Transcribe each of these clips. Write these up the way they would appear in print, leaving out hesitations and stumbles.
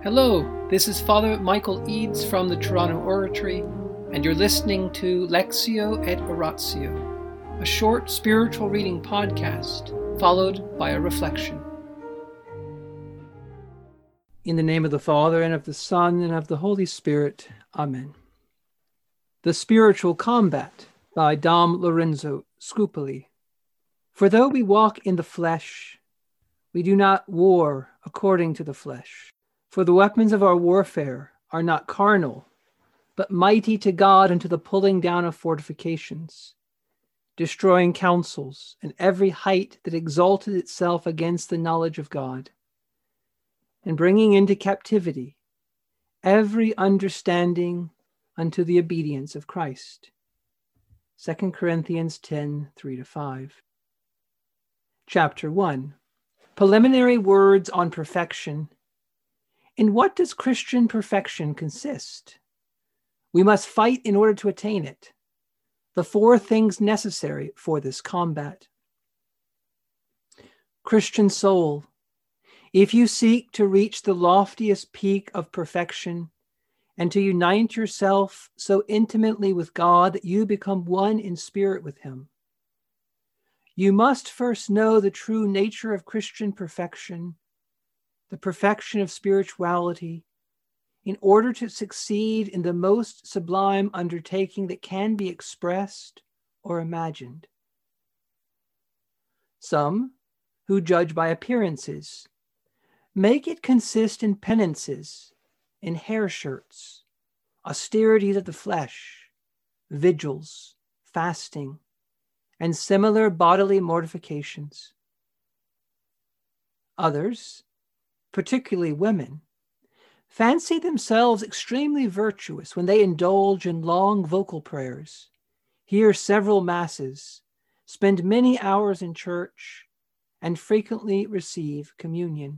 Hello, this is Father Michael Eads from the Toronto Oratory, and you're listening to Lectio et Oratio, a short spiritual reading podcast followed by a reflection. In the name of the Father, and of the Son, and of the Holy Spirit. Amen. The Spiritual Combat by Dom Lorenzo Scupoli. For though we walk in the flesh, we do not war according to the flesh. For the weapons of our warfare are not carnal, but mighty to God unto the pulling down of fortifications, destroying counsels and every height that exalted itself against the knowledge of God, and bringing into captivity every understanding unto the obedience of Christ. 2 Corinthians 10, 3-5. Chapter 1. Preliminary words on perfection. In what does Christian perfection consist? We must fight in order to attain it. The four things necessary for this combat. Christian soul, if you seek to reach the loftiest peak of perfection and to unite yourself so intimately with God that you become one in spirit with Him, you must first know the true nature of Christian perfection, the perfection of spirituality, in order to succeed in the most sublime undertaking that can be expressed or imagined. Some, who judge by appearances, make it consist in penances, in hair shirts, austerities of the flesh, vigils, fasting, and similar bodily mortifications. Others, particularly women, fancy themselves extremely virtuous when they indulge in long vocal prayers, hear several masses, spend many hours in church, and frequently receive communion.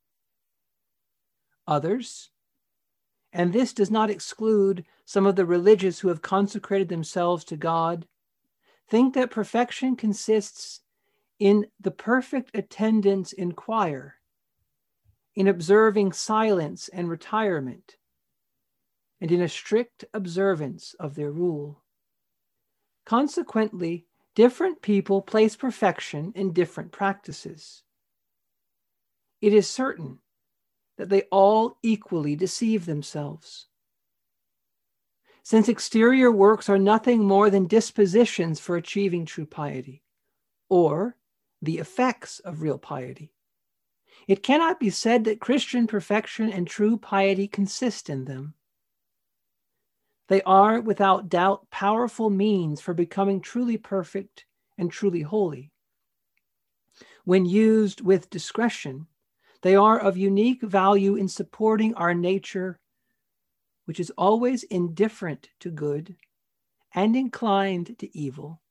Others, and this does not exclude some of the religious who have consecrated themselves to God, think that perfection consists in the perfect attendance in choir, in observing silence and retirement, and in a strict observance of their rule. Consequently, different people place perfection in different practices. It is certain that they all equally deceive themselves. Since exterior works are nothing more than dispositions for achieving true piety, or the effects of real piety, it cannot be said that Christian perfection and true piety consist in them. They are, without doubt, powerful means for becoming truly perfect and truly holy. When used with discretion, they are of unique value in supporting our nature, which is always indifferent to good and inclined to evil,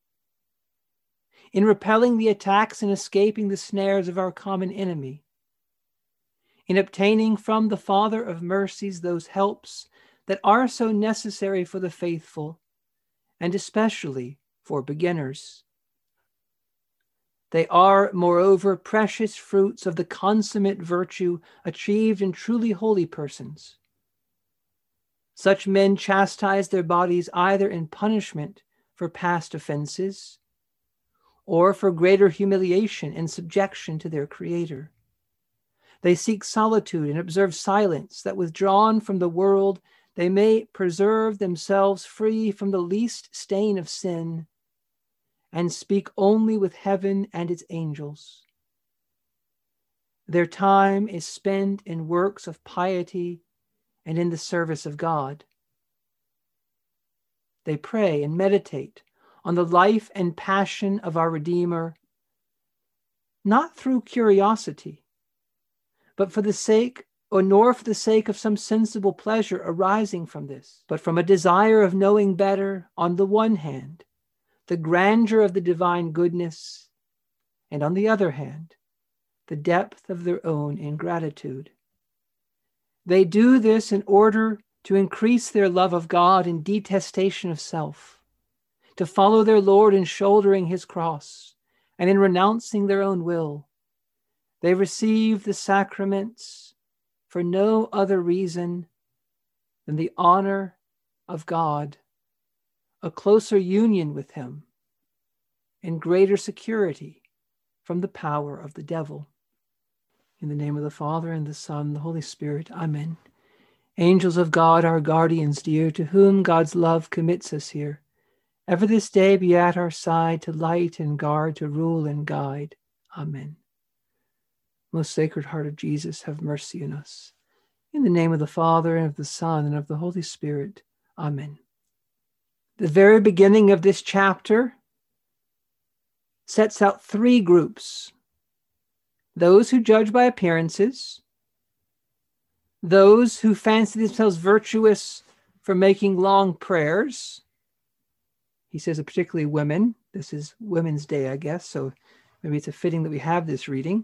in repelling the attacks and escaping the snares of our common enemy, in obtaining from the Father of mercies those helps that are so necessary for the faithful, and especially for beginners. They are, moreover, precious fruits of the consummate virtue achieved in truly holy persons. Such men chastise their bodies either in punishment for past offenses, or for greater humiliation and subjection to their Creator. They seek solitude and observe silence, that withdrawn from the world, they may preserve themselves free from the least stain of sin, and speak only with heaven and its angels. Their time is spent in works of piety and in the service of God. They pray and meditate on the life and passion of our Redeemer, not through curiosity, but for the sake, nor for the sake of some sensible pleasure arising from this, but from a desire of knowing better, on the one hand, the grandeur of the divine goodness, and on the other hand, the depth of their own ingratitude. They do this in order to increase their love of God and detestation of self, to follow their Lord in shouldering His cross, and in renouncing their own will. They receive the sacraments for no other reason than the honor of God, a closer union with him, and greater security from the power of the devil. In the name of the Father, and the Son, and the Holy Spirit. Amen. Angels of God, our guardians dear, to whom God's love commits us here, ever this day be at our side, to light and guard, to rule and guide. Amen. Most Sacred Heart of Jesus, have mercy on us. In the name of the Father, and of the Son, and of the Holy Spirit. Amen. The very beginning of this chapter sets out three groups: those who judge by appearances, those who fancy themselves virtuous for making long prayers. He says particularly women. This is Women's Day, I guess, so maybe it's a fitting that we have this reading.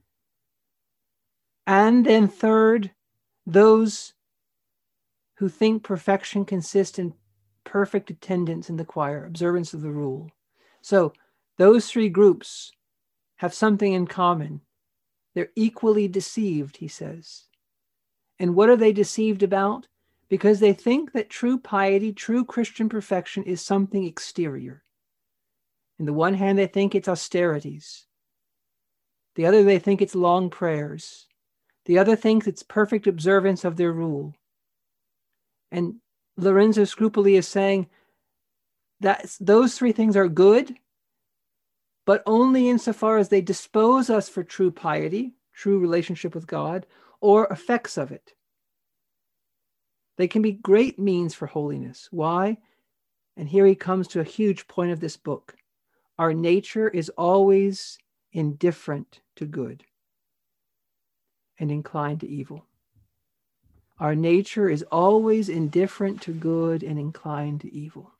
And then third, those who think perfection consists in perfect attendance in the choir, observance of the rule. So those three groups have something in common. They're equally deceived, he says. And what are they deceived about? Because they think that true piety, true Christian perfection is something exterior. On the one hand, they think it's austerities. The other, they think it's long prayers. The other thinks it's perfect observance of their rule. And Lorenzo Scrupoli is saying that those three things are good, but only insofar as they dispose us for true piety, true relationship with God, or effects of it. They can be great means for holiness. Why? And here he comes to a huge point of this book. Our nature is always indifferent to good and inclined to evil. Our nature is always indifferent to good and inclined to evil.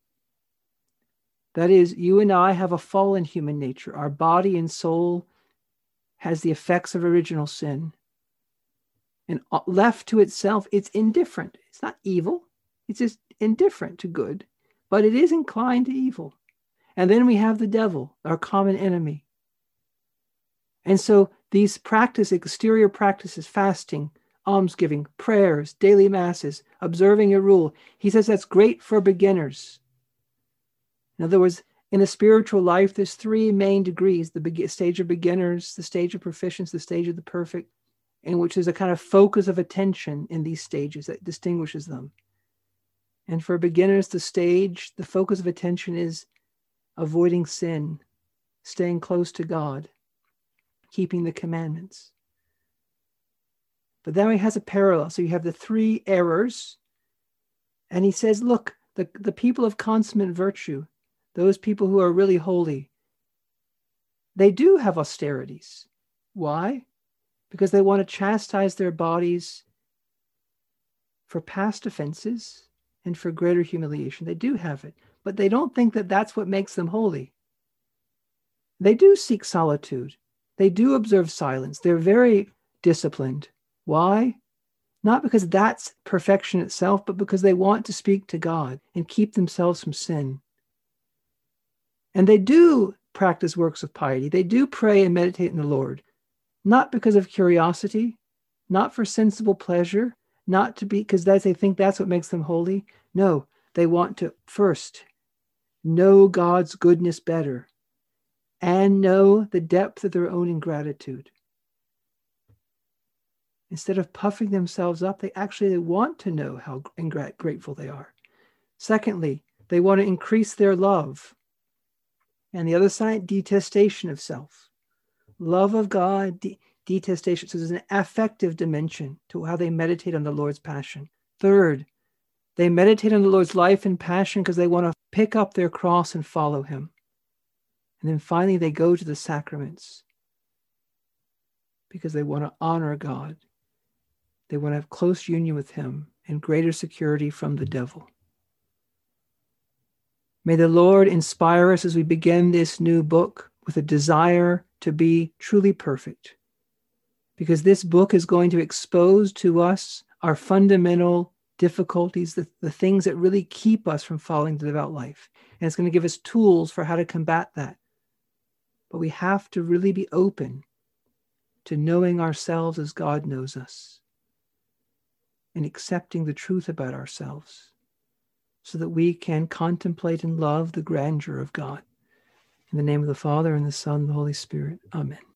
That is, you and I have a fallen human nature. Our body and soul has the effects of original sin. And left to itself, it's indifferent. It's not evil. It's just indifferent to good, but it is inclined to evil. And then we have the devil, our common enemy. And so these exterior practices, fasting, almsgiving, prayers, daily masses, observing a rule, he says that's great for beginners. In other words, in the spiritual life, there's three main degrees: the stage of beginners, the stage of proficiency, the stage of the perfect, in which there's a kind of focus of attention in these stages that distinguishes them. And for beginners, the focus of attention is avoiding sin, staying close to God, keeping the commandments. But then he has a parallel. So you have the three errors. And he says, look, the people of consummate virtue, those people who are really holy, they do have austerities. Why? Because they want to chastise their bodies for past offenses and for greater humiliation. They do have it, but they don't think that that's what makes them holy. They do seek solitude. They do observe silence. They're very disciplined. Why? Not because that's perfection itself, but because they want to speak to God and keep themselves from sin. And they do practice works of piety. They do pray and meditate in the Lord, not because of curiosity, not for sensible pleasure, not to be because they think that's what makes them holy. No, they want to first know God's goodness better and know the depth of their own ingratitude. Instead of puffing themselves up, they actually want to know how grateful they are. Secondly, they want to increase their love. And the other side, detestation of self. Love of God, detestation. So there's an affective dimension to how they meditate on the Lord's passion. Third, they meditate on the Lord's life and passion because they want to pick up their cross and follow him. And then finally, they go to the sacraments because they want to honor God. They want to have close union with him and greater security from the devil. May the Lord inspire us as we begin this new book with a desire to be truly perfect, because this book is going to expose to us our fundamental difficulties, the things that really keep us from following the devout life. And it's going to give us tools for how to combat that. But we have to really be open to knowing ourselves as God knows us. in accepting the truth about ourselves, so that we can contemplate and love the grandeur of God. In the name of the Father, and the Son, and the Holy Spirit. Amen.